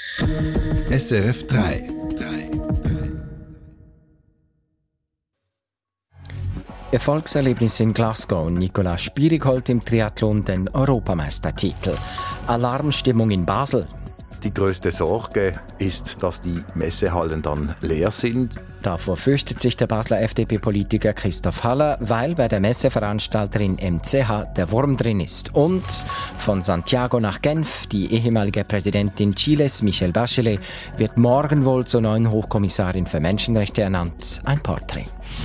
SRF 3. Erfolgserlebnis in Glasgow. Nicola Spierig holt im Triathlon den Europameistertitel. Alarmstimmung in Basel. Die größte Sorge ist, dass die Messehallen dann leer sind. Davor fürchtet sich der Basler FDP-Politiker Christoph Haller, weil bei der Messeveranstalterin MCH der Wurm drin ist. Und von Santiago nach Genf, die ehemalige Präsidentin Chiles, Michelle Bachelet, wird morgen wohl zur neuen Hochkommissarin für Menschenrechte ernannt. Ein Porträt.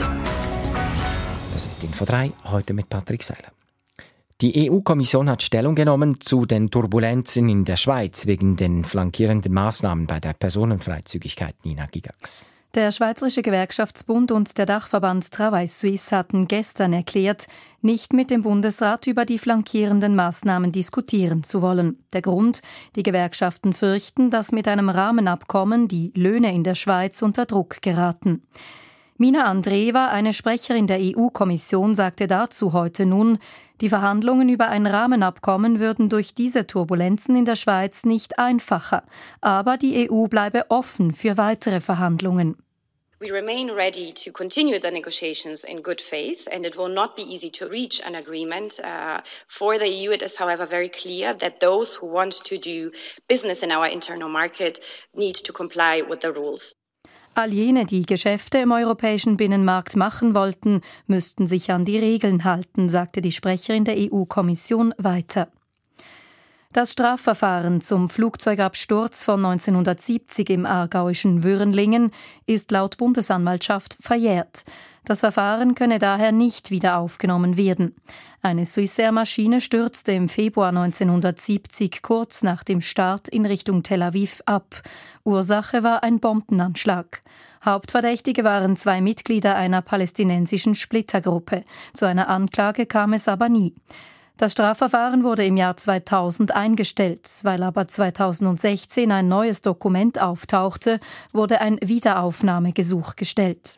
Das ist Info 3, heute mit Patrick Seiler. Die EU-Kommission hat Stellung genommen zu den Turbulenzen in der Schweiz wegen den flankierenden Maßnahmen bei der Personenfreizügigkeit. Nina Gigax. Der Schweizerische Gewerkschaftsbund und der Dachverband Travail Suisse hatten gestern erklärt, nicht mit dem Bundesrat über die flankierenden Maßnahmen diskutieren zu wollen. Der Grund: Die Gewerkschaften fürchten, dass mit einem Rahmenabkommen die Löhne in der Schweiz unter Druck geraten. Mina Andreeva, eine Sprecherin der EU-Kommission, sagte dazu heute nun, die Verhandlungen über ein Rahmenabkommen würden durch diese Turbulenzen in der Schweiz nicht einfacher. Aber die EU bleibe offen für weitere Verhandlungen. We remain ready to continue the negotiations in good faith, and it will not be easy to reach an agreement. For the EU, it is, however, very clear that those who want to do business in our internal market need to comply with the rules. All jene, die Geschäfte im europäischen Binnenmarkt machen wollten, müssten sich an die Regeln halten, sagte die Sprecherin der EU-Kommission weiter. Das Strafverfahren zum Flugzeugabsturz von 1970 im aargauischen Würenlingen ist laut Bundesanwaltschaft verjährt. Das Verfahren könne daher nicht wieder aufgenommen werden. Eine Swissair-Maschine stürzte im Februar 1970 kurz nach dem Start in Richtung Tel Aviv ab. Ursache war ein Bombenanschlag. Hauptverdächtige waren 2 Mitglieder einer palästinensischen Splittergruppe. Zu einer Anklage kam es aber nie. Das Strafverfahren wurde im Jahr 2000 eingestellt. Weil aber 2016 ein neues Dokument auftauchte, wurde ein Wiederaufnahmegesuch gestellt.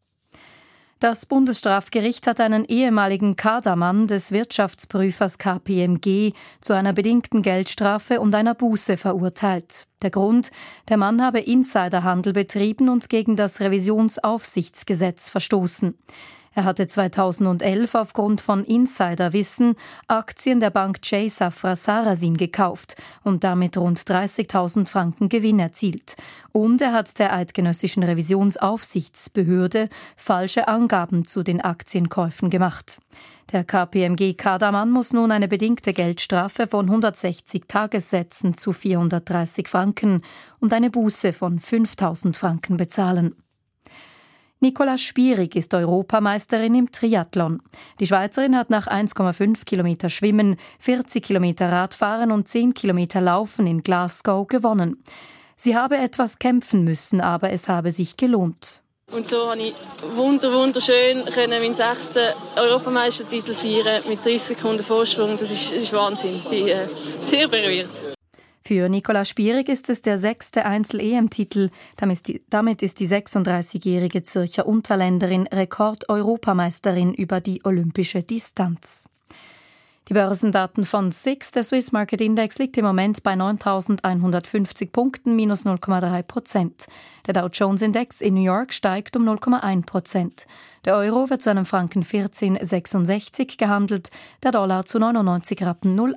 Das Bundesstrafgericht hat einen ehemaligen Kadermann des Wirtschaftsprüfers KPMG zu einer bedingten Geldstrafe und einer Buße verurteilt. Der Grund: Der Mann habe Insiderhandel betrieben und gegen das Revisionsaufsichtsgesetz verstoßen. Er hatte 2011 aufgrund von Insiderwissen Aktien der Bank J. Safra Sarasin gekauft und damit rund 30.000 Franken Gewinn erzielt. Und er hat der eidgenössischen Revisionsaufsichtsbehörde falsche Angaben zu den Aktienkäufen gemacht. Der KPMG-Kadermann muss nun eine bedingte Geldstrafe von 160 Tagessätzen zu 430 Franken und eine Buße von 5.000 Franken bezahlen. Nicola Spierig ist Europameisterin im Triathlon. Die Schweizerin hat nach 1,5 Kilometer Schwimmen, 40 Kilometer Radfahren und 10 Kilometer Laufen in Glasgow gewonnen. Sie habe etwas kämpfen müssen, aber es habe sich gelohnt. Und so konnte ich wunderschön meinen 6. Europameistertitel feiern mit 30 Sekunden Vorsprung. Das ist Wahnsinn. Ich bin sehr berührt. Für Nicola Spierig ist es der 6. Einzel-EM-Titel. Damit ist die 36-jährige Zürcher Unterländerin Rekord-Europameisterin über die olympische Distanz. Die Börsendaten von SIX, der Swiss Market Index, liegt im Moment bei 9.150 Punkten, minus 0,3%. Der Dow Jones Index in New York steigt um 0,1%. Der Euro wird zu einem Franken 14,66 gehandelt, der Dollar zu 99,08 Rappen.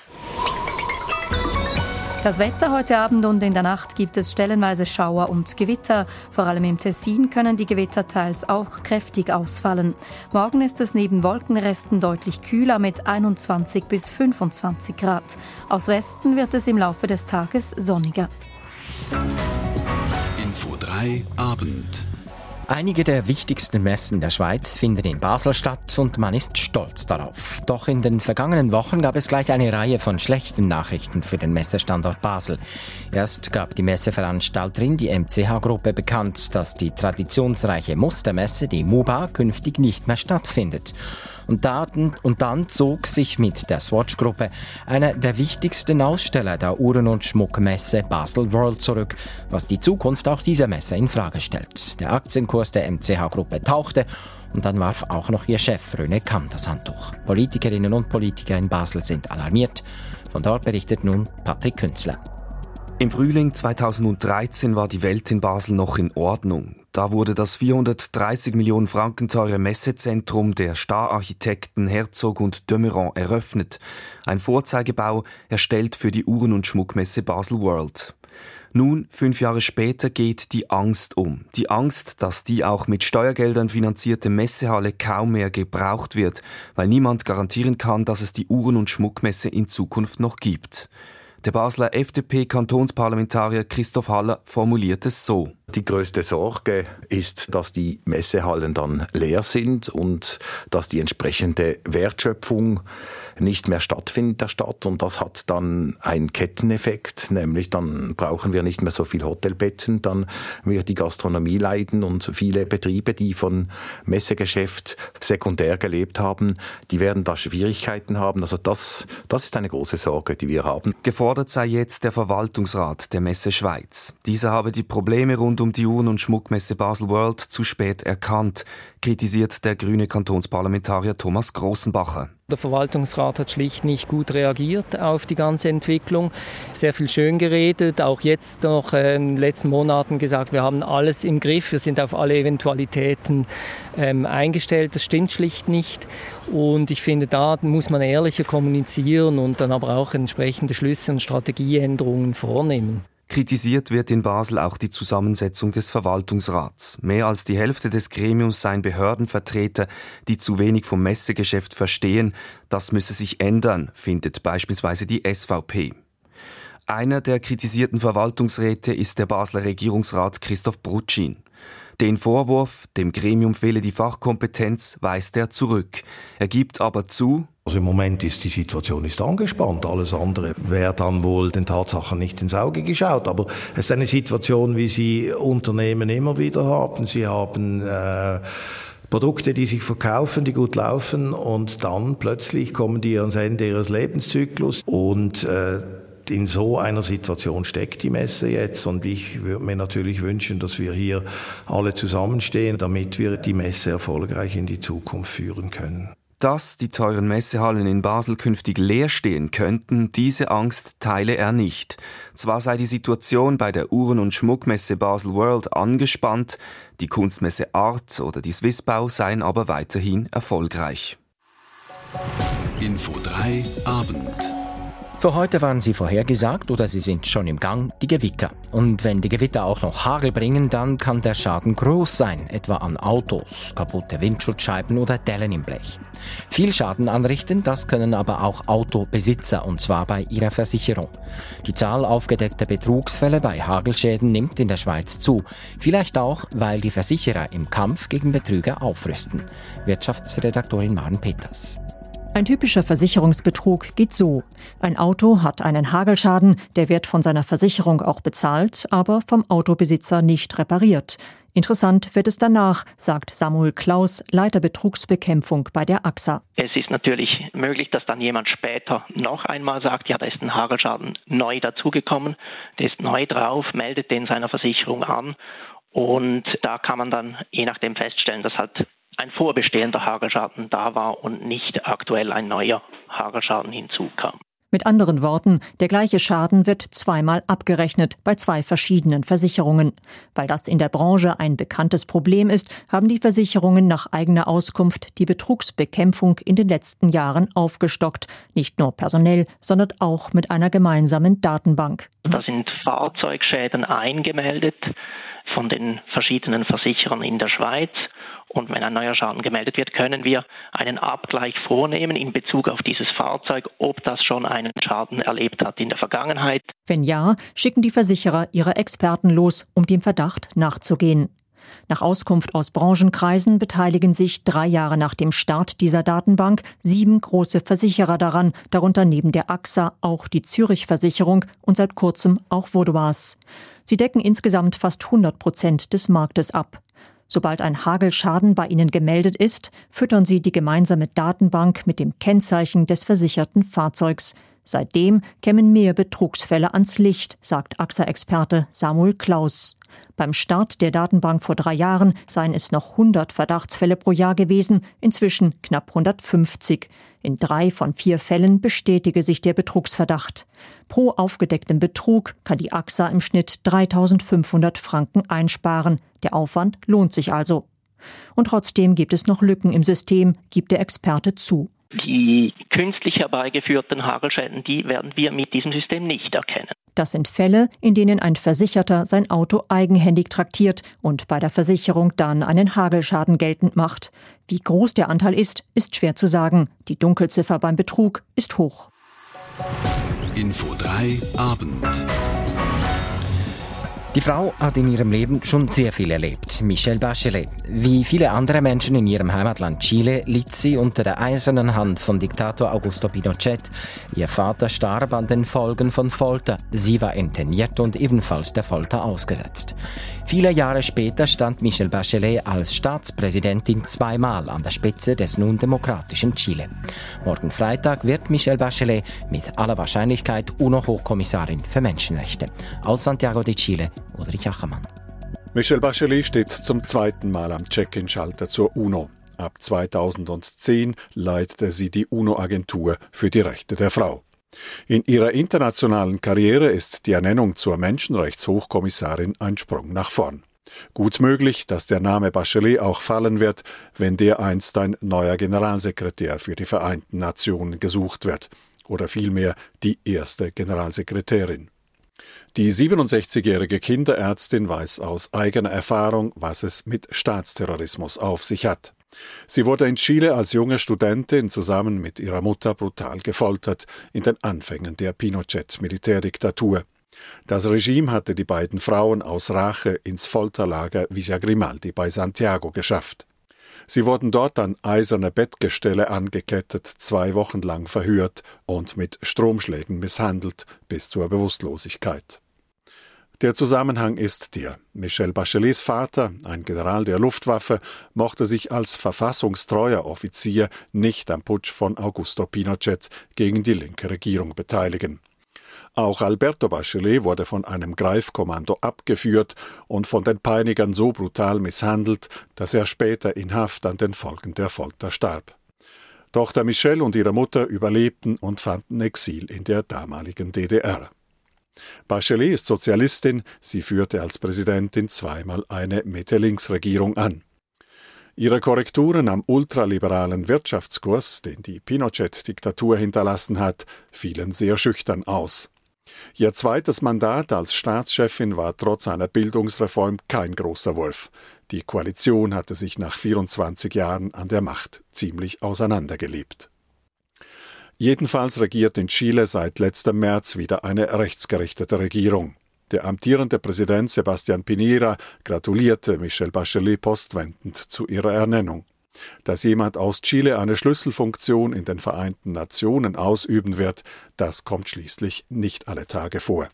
Das Wetter: Heute Abend und in der Nacht gibt es stellenweise Schauer und Gewitter. Vor allem im Tessin können die Gewitter teils auch kräftig ausfallen. Morgen ist es neben Wolkenresten deutlich kühler mit 21 bis 25 Grad. Aus Westen wird es im Laufe des Tages sonniger. Info 3 Abend. Einige der wichtigsten Messen der Schweiz finden in Basel statt und man ist stolz darauf. Doch in den vergangenen Wochen gab es gleich eine Reihe von schlechten Nachrichten für den Messestandort Basel. Erst gab die Messeveranstalterin, die MCH-Gruppe, bekannt, dass die traditionsreiche Mustermesse, die MUBA, künftig nicht mehr stattfindet. Und dann zog sich mit der Swatch-Gruppe einer der wichtigsten Aussteller der Uhren- und Schmuckmesse Basel World zurück, was die Zukunft auch dieser Messe in Frage stellt. Der Aktienkurs der MCH-Gruppe tauchte und dann warf auch noch ihr Chef René Kamm das Handtuch. Politikerinnen und Politiker in Basel sind alarmiert. Von dort berichtet nun Patrick Künzler. Im Frühling 2013 war die Welt in Basel noch in Ordnung. Da wurde das 430 Millionen Franken teure Messezentrum der Star-Architekten Herzog und de Meuron eröffnet. Ein Vorzeigebau, erstellt für die Uhren- und Schmuckmesse Basel World. Nun, 5 Jahre später, geht die Angst um. Die Angst, dass die auch mit Steuergeldern finanzierte Messehalle kaum mehr gebraucht wird, weil niemand garantieren kann, dass es die Uhren- und Schmuckmesse in Zukunft noch gibt. Der Basler FDP-Kantonsparlamentarier Christoph Haller formuliert es so. Die größte Sorge ist, dass die Messehallen dann leer sind und dass die entsprechende Wertschöpfung nicht mehr stattfindet in der Stadt. Und das hat dann einen Ketteneffekt, nämlich dann brauchen wir nicht mehr so viel Hotelbetten, dann wird die Gastronomie leiden und viele Betriebe, die von Messegeschäft sekundär gelebt haben, die werden da Schwierigkeiten haben. Also das ist eine große Sorge, die wir haben. Gefordert sei jetzt der Verwaltungsrat der Messe Schweiz. Dieser habe die Probleme rund um die Uhren- und Schmuckmesse Basel World zu spät erkannt, kritisiert der grüne Kantonsparlamentarier Thomas Grossenbacher. Der Verwaltungsrat hat schlicht nicht gut reagiert auf die ganze Entwicklung. Sehr viel schön geredet, auch jetzt noch in den letzten Monaten gesagt, wir haben alles im Griff, wir sind auf alle Eventualitäten eingestellt. Das stimmt schlicht nicht. Und ich finde, da muss man ehrlicher kommunizieren und dann aber auch entsprechende Schlüsse und Strategieänderungen vornehmen. Kritisiert wird in Basel auch die Zusammensetzung des Verwaltungsrats. Mehr als die Hälfte des Gremiums seien Behördenvertreter, die zu wenig vom Messegeschäft verstehen. Das müsse sich ändern, findet beispielsweise die SVP. Einer der kritisierten Verwaltungsräte ist der Basler Regierungsrat Christoph Brutschin. Den Vorwurf, dem Gremium fehle die Fachkompetenz, weist er zurück. Er gibt aber zu: Also im Moment ist die Situation angespannt. Alles andere wäre dann wohl den Tatsachen nicht ins Auge geschaut. Aber es ist eine Situation, wie sie Unternehmen immer wieder haben. Sie haben Produkte, die sich verkaufen, die gut laufen, und dann plötzlich kommen die ans Ende ihres Lebenszyklus. Und in so einer Situation steckt die Messe jetzt, und ich würde mir natürlich wünschen, dass wir hier alle zusammenstehen, damit wir die Messe erfolgreich in die Zukunft führen können. Dass die teuren Messehallen in Basel künftig leer stehen könnten, diese Angst teile er nicht. Zwar sei die Situation bei der Uhren- und Schmuckmesse Basel World angespannt, die Kunstmesse Art oder die Swissbau seien aber weiterhin erfolgreich. Info 3 Abend. Für heute waren sie vorhergesagt oder sie sind schon im Gang, die Gewitter. Und wenn die Gewitter auch noch Hagel bringen, dann kann der Schaden groß sein, etwa an Autos, kaputte Windschutzscheiben oder Dellen im Blech. Viel Schaden anrichten, das können aber auch Autobesitzer, und zwar bei ihrer Versicherung. Die Zahl aufgedeckter Betrugsfälle bei Hagelschäden nimmt in der Schweiz zu. Vielleicht auch, weil die Versicherer im Kampf gegen Betrüger aufrüsten. Wirtschaftsredaktorin Maren Peters. Ein typischer Versicherungsbetrug geht so. Ein Auto hat einen Hagelschaden, der wird von seiner Versicherung auch bezahlt, aber vom Autobesitzer nicht repariert. Interessant wird es danach, sagt Samuel Klaus, Leiter Betrugsbekämpfung bei der AXA. Es ist natürlich möglich, dass dann jemand später noch einmal sagt, ja, da ist ein Hagelschaden neu dazugekommen, der ist neu drauf, meldet den seiner Versicherung an, und da kann man dann je nachdem feststellen, dass halt ein vorbestehender Hagelschaden da war und nicht aktuell ein neuer Hagelschaden hinzukam. Mit anderen Worten, der gleiche Schaden wird zweimal abgerechnet bei 2 verschiedenen Versicherungen. Weil das in der Branche ein bekanntes Problem ist, haben die Versicherungen nach eigener Auskunft die Betrugsbekämpfung in den letzten Jahren aufgestockt. Nicht nur personell, sondern auch mit einer gemeinsamen Datenbank. Da sind Fahrzeugschäden eingemeldet von den verschiedenen Versicherern in der Schweiz. Und wenn ein neuer Schaden gemeldet wird, können wir einen Abgleich vornehmen in Bezug auf dieses Fahrzeug, ob das schon einen Schaden erlebt hat in der Vergangenheit. Wenn ja, schicken die Versicherer ihre Experten los, um dem Verdacht nachzugehen. Nach Auskunft aus Branchenkreisen beteiligen sich 3 Jahre nach dem Start dieser Datenbank 7 große Versicherer daran, darunter neben der AXA auch die Zürich-Versicherung und seit kurzem auch Vaudoise. Sie decken insgesamt fast 100% des Marktes ab. Sobald ein Hagelschaden bei ihnen gemeldet ist, füttern sie die gemeinsame Datenbank mit dem Kennzeichen des versicherten Fahrzeugs. Seitdem kämen mehr Betrugsfälle ans Licht, sagt AXA-Experte Samuel Klaus. Beim Start der Datenbank vor 3 Jahren seien es noch 100 Verdachtsfälle pro Jahr gewesen, inzwischen knapp 150. In 3 von 4 Fällen bestätige sich der Betrugsverdacht. Pro aufgedecktem Betrug kann die AXA im Schnitt 3.500 Franken einsparen. Der Aufwand lohnt sich also. Und trotzdem gibt es noch Lücken im System, gibt der Experte zu. Die künstlich herbeigeführten Hagelschäden, die werden wir mit diesem System nicht erkennen. Das sind Fälle, in denen ein Versicherter sein Auto eigenhändig traktiert und bei der Versicherung dann einen Hagelschaden geltend macht. Wie groß der Anteil ist schwer zu sagen. Die Dunkelziffer beim Betrug ist hoch. Info 3 Abend. Die Frau hat in ihrem Leben schon sehr viel erlebt, Michelle Bachelet. Wie viele andere Menschen in ihrem Heimatland Chile litt sie unter der eisernen Hand von Diktator Augusto Pinochet. Ihr Vater starb an den Folgen von Folter. Sie war interniert und ebenfalls der Folter ausgesetzt. Viele Jahre später stand Michelle Bachelet als Staatspräsidentin 2-mal an der Spitze des nun demokratischen Chile. Morgen Freitag wird Michelle Bachelet mit aller Wahrscheinlichkeit UNO-Hochkommissarin für Menschenrechte. Aus Santiago de Chile, Ulrich Achermann. Michelle Bachelet steht zum 2. Mal am Check-in-Schalter zur UNO. Ab 2010 leitete sie die UNO-Agentur für die Rechte der Frau. In ihrer internationalen Karriere ist die Ernennung zur Menschenrechtshochkommissarin ein Sprung nach vorn. Gut möglich, dass der Name Bachelet auch fallen wird, wenn dereinst ein neuer Generalsekretär für die Vereinten Nationen gesucht wird. Oder vielmehr die erste Generalsekretärin. Die 67-jährige Kinderärztin weiß aus eigener Erfahrung, was es mit Staatsterrorismus auf sich hat. Sie wurde in Chile als junge Studentin zusammen mit ihrer Mutter brutal gefoltert in den Anfängen der Pinochet-Militärdiktatur. Das Regime hatte die beiden Frauen aus Rache ins Folterlager Villa Grimaldi bei Santiago geschafft. Sie wurden dort an eiserne Bettgestelle angekettet, 2 Wochen lang verhört und mit Stromschlägen misshandelt bis zur Bewusstlosigkeit. Der Zusammenhang ist der: Michelle Bachelets Vater, ein General der Luftwaffe, mochte sich als verfassungstreuer Offizier nicht am Putsch von Augusto Pinochet gegen die linke Regierung beteiligen. Auch Alberto Bachelet wurde von einem Greifkommando abgeführt und von den Peinigern so brutal misshandelt, dass er später in Haft an den Folgen der Folter starb. Tochter Michelle und ihre Mutter überlebten und fanden Exil in der damaligen DDR. Bachelet ist Sozialistin, sie führte als Präsidentin 2-mal eine Mitte-Links-Regierung an. Ihre Korrekturen am ultraliberalen Wirtschaftskurs, den die Pinochet-Diktatur hinterlassen hat, fielen sehr schüchtern aus. Ihr 2. Mandat als Staatschefin war trotz einer Bildungsreform kein großer Wurf. Die Koalition hatte sich nach 24 Jahren an der Macht ziemlich auseinandergelebt. Jedenfalls regiert in Chile seit letztem März wieder eine rechtsgerichtete Regierung. Der amtierende Präsident Sebastián Piñera gratulierte Michelle Bachelet postwendend zu ihrer Ernennung. Dass jemand aus Chile eine Schlüsselfunktion in den Vereinten Nationen ausüben wird, das kommt schließlich nicht alle Tage vor.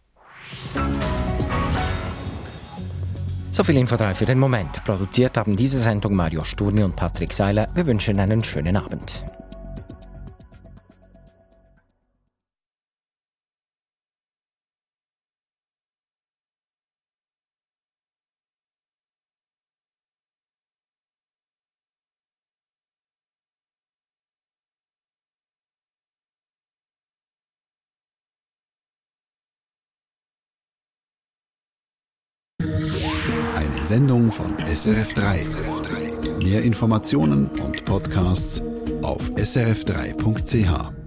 So viel Info 3 für den Moment. Produziert haben diese Sendung Mario Sturmi und Patrick Seiler. Wir wünschen einen schönen Abend. Eine Sendung von SRF3. Mehr Informationen und Podcasts auf srf3.ch.